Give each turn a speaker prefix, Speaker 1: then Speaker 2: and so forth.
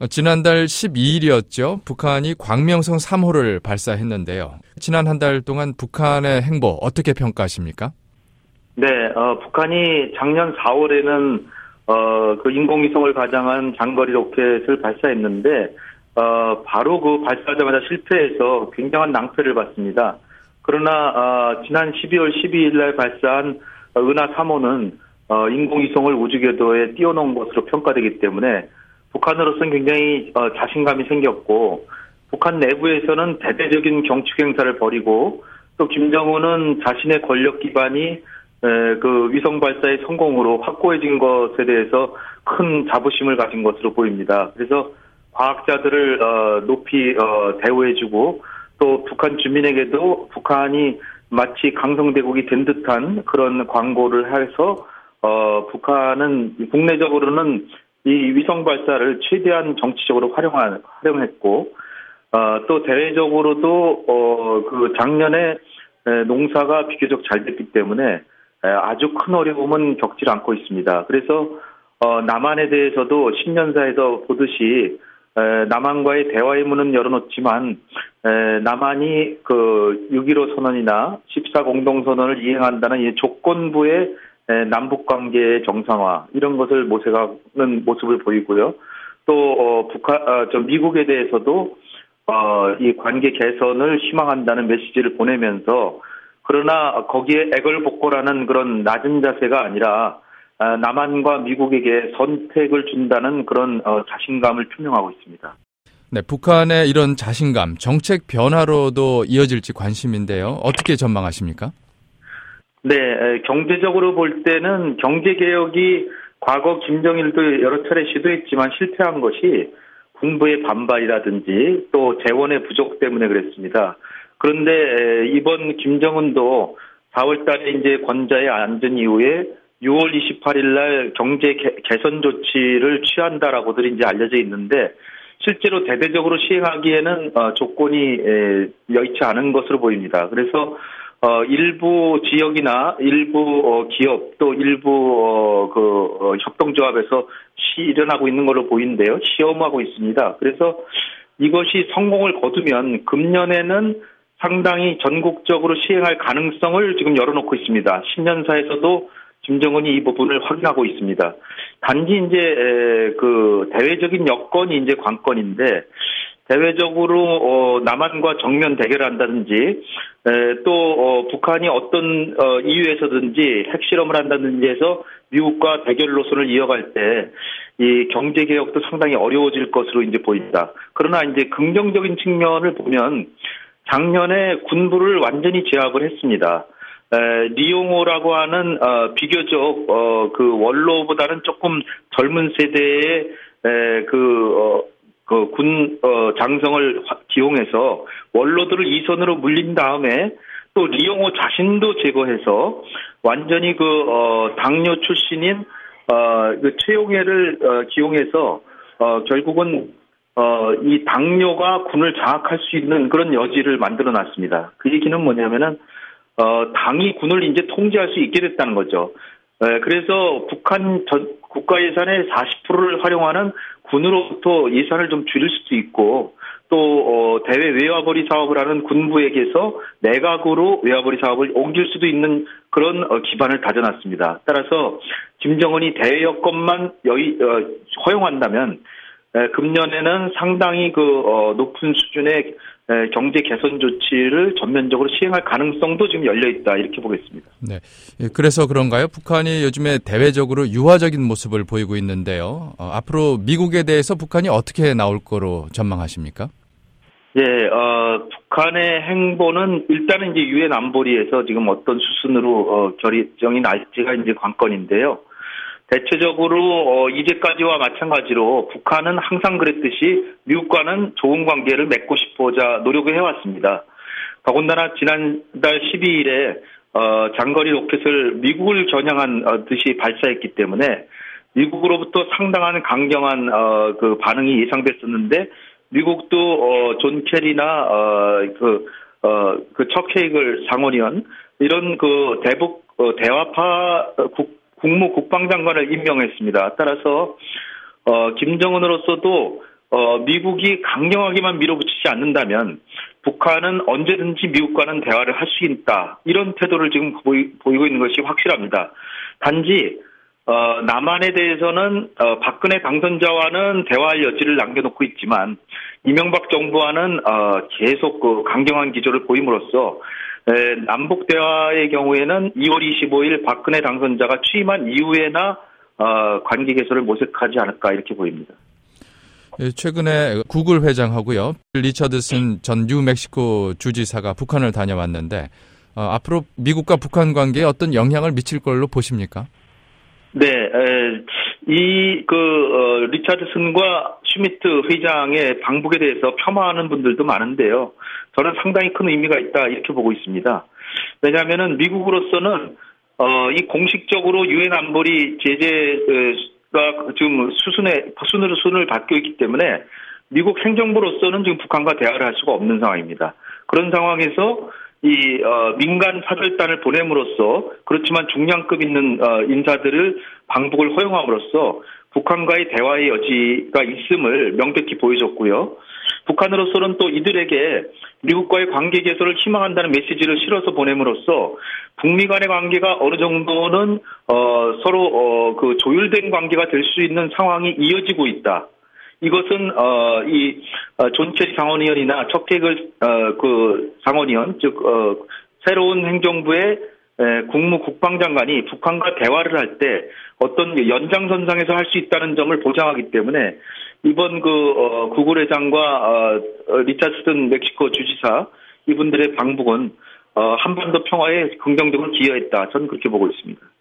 Speaker 1: 지난달 12일이었죠. 북한이 광명성 3호를 발사했는데요. 지난 한 달 동안 북한의 행보 어떻게 평가하십니까?
Speaker 2: 네, 북한이 작년 4월에는 그 인공위성을 가장한 장거리 로켓을 발사했는데 바로 그 발사하자마자 실패해서 굉장한 낭패를 봤습니다. 그러나 지난 12월 12일 날 발사한 은하 3호는 인공위성을 우주궤도에 띄워놓은 것으로 평가되기 때문에 북한으로서는 굉장히 자신감이 생겼고, 북한 내부에서는 대대적인 경축 행사를 벌이고, 또 김정은은 자신의 권력 기반이 그 위성 발사의 성공으로 확고해진 것에 대해서 큰 자부심을 가진 것으로 보입니다. 그래서 과학자들을 높이 대우해주고, 또 북한 주민에게도 북한이 마치 강성대국이 된 듯한 그런 광고를 해서 북한은 국내적으로는 이 위성 발사를 최대한 정치적으로 활용했고, 또 대외적으로도 그 작년에 농사가 비교적 잘 됐기 때문에 아주 큰 어려움은 겪지 않고 있습니다. 그래서 남한에 대해서도 신년사에서 보듯이 남한과의 대화의 문은 열어놓지만 남한이 그 6.15 선언이나 14 공동선언을 이행한다는 이 조건부의 남북 관계의 정상화 이런 것을 모색하는 모습을 보이고요. 또 미국에 대해서도 이 관계 개선을 희망한다는 메시지를 보내면서, 그러나 거기에 애걸복걸하는 그런 낮은 자세가 아니라 남한과 미국에게 선택을 준다는 그런 자신감을 표명하고 있습니다.
Speaker 1: 네, 북한의 이런 자신감, 정책 변화로도 이어질지 관심인데요. 어떻게 전망하십니까?
Speaker 2: 네, 경제적으로 볼 때는 경제개혁이 과거 김정일도 여러 차례 시도했지만 실패한 것이 군부의 반발이라든지 또 재원의 부족 때문에 그랬습니다. 그런데 이번 김정은도 4월 달에 이제 권좌에 앉은 이후에 6월 28일 날 경제 개선 조치를 취한다라고들 이제 알려져 있는데, 실제로 대대적으로 시행하기에는 조건이 여의치 않은 것으로 보입니다. 그래서 일부 지역이나 일부 기업 또 일부 협동조합에서 실현하고 있는 걸로 보이는데요. 시험하고 있습니다. 그래서 이것이 성공을 거두면 금년에는 상당히 전국적으로 시행할 가능성을 지금 열어놓고 있습니다. 신년사에서도 김정은이 이 부분을 확인하고 있습니다. 단지 이제 그 대외적인 여건이 이제 관건인데, 대외적으로 남한과 정면 대결한다든지 또 북한이 어떤 이유에서든지 핵실험을 한다든지 해서 미국과 대결 노선을 이어갈 때 이 경제 개혁도 상당히 어려워질 것으로 이제 보입니다. 그러나 이제 긍정적인 측면을 보면 작년에 군부를 완전히 제압을 했습니다. 리용호라고 하는 비교적 그 원로보다는 조금 젊은 세대의 군 장성을 기용해서 원로들을 이선으로 물린 다음에 또 리용호 자신도 제거해서 완전히 당뇨 출신인 최용해를 기용해서 결국은 이 당뇨가 군을 장악할 수 있는 그런 여지를 만들어 놨습니다. 그 얘기는 뭐냐면은 당이 군을 이제 통제할 수 있게 됐다는 거죠. 그래서 북한 국가 예산의 40%를 활용하는 군으로부터 예산을 좀 줄일 수도 있고, 또 대외 외화벌이 사업을 하는 군부에게서 내각으로 외화벌이 사업을 옮길 수도 있는 그런 기반을 다져놨습니다. 따라서 김정은이 대외 여건만 허용한다면 금년에는 상당히 높은 수준의 경제 개선 조치를 전면적으로 시행할 가능성도 지금 열려 있다, 이렇게 보겠습니다.
Speaker 1: 네, 그래서 그런가요? 북한이 요즘에 대외적으로 유화적인 모습을 보이고 있는데요. 앞으로 미국에 대해서 북한이 어떻게 나올 거로 전망하십니까?
Speaker 2: 예, 북한의 행보는 일단은 이제 유엔 안보리에서 지금 어떤 수순으로 결정이 날지가 이제 관건인데요. 대체적으로 이제까지와 마찬가지로 북한은 항상 그랬듯이 미국과는 좋은 관계를 맺고 싶어자 노력을 해왔습니다. 더군다나 지난달 12일에 장거리 로켓을 미국을 겨냥한 듯이 발사했기 때문에 미국으로부터 상당한 강경한 그 반응이 예상됐었는데, 미국도 존 케리나 척 헤이글 상원의원 이런 대북 대화파 국무 국방장관을 임명했습니다. 따라서 김정은으로서도 미국이 강경하게만 밀어붙이지 않는다면 북한은 언제든지 미국과는 대화를 할 수 있다. 이런 태도를 지금 보이고 있는 것이 확실합니다. 단지 남한에 대해서는 박근혜 당선자와는 대화할 여지를 남겨놓고 있지만 이명박 정부와는 계속 그 강경한 기조를 보임으로써 남북 대화의 경우에는 2월 25일 박근혜 당선자가 취임한 이후에나 관계 개선을 모색하지 않을까 이렇게 보입니다.
Speaker 1: 최근에 구글 회장하고요, 리처드슨 전 뉴멕시코 주지사가 북한을 다녀왔는데 앞으로 미국과 북한 관계에 어떤 영향을 미칠 걸로 보십니까?
Speaker 2: 네, 리차드슨과 슈미트 회장의 방북에 대해서 폄하하는 분들도 많은데요. 저는 상당히 큰 의미가 있다 이렇게 보고 있습니다. 왜냐하면은 미국으로서는 이 공식적으로 유엔 안보리 제재가 지금 수순을 밟고 있기 때문에 미국 행정부로서는 지금 북한과 대화를 할 수가 없는 상황입니다. 그런 상황에서 민간 사절단을 보냄으로써 그렇지만 중량급 있는 인사들을 방북을 허용함으로써 북한과의 대화의 여지가 있음을 명백히 보여줬고요. 북한으로서는 또 이들에게 미국과의 관계 개선을 희망한다는 메시지를 실어서 보냄으로써 북미 간의 관계가 어느 정도는 서로 그 조율된 관계가 될 수 있는 상황이 이어지고 있다. 이것은 존체리 상원의원이나 척혜글 상원의원, 즉 새로운 행정부의 국무국방장관이 북한과 대화를 할 때 어떤 연장선상에서 할 수 있다는 점을 보장하기 때문에 이번 구글 회장과 리차드슨 멕시코 주지사 이분들의 방북은 한반도 평화에 긍정적으로 기여했다. 저는 그렇게 보고 있습니다.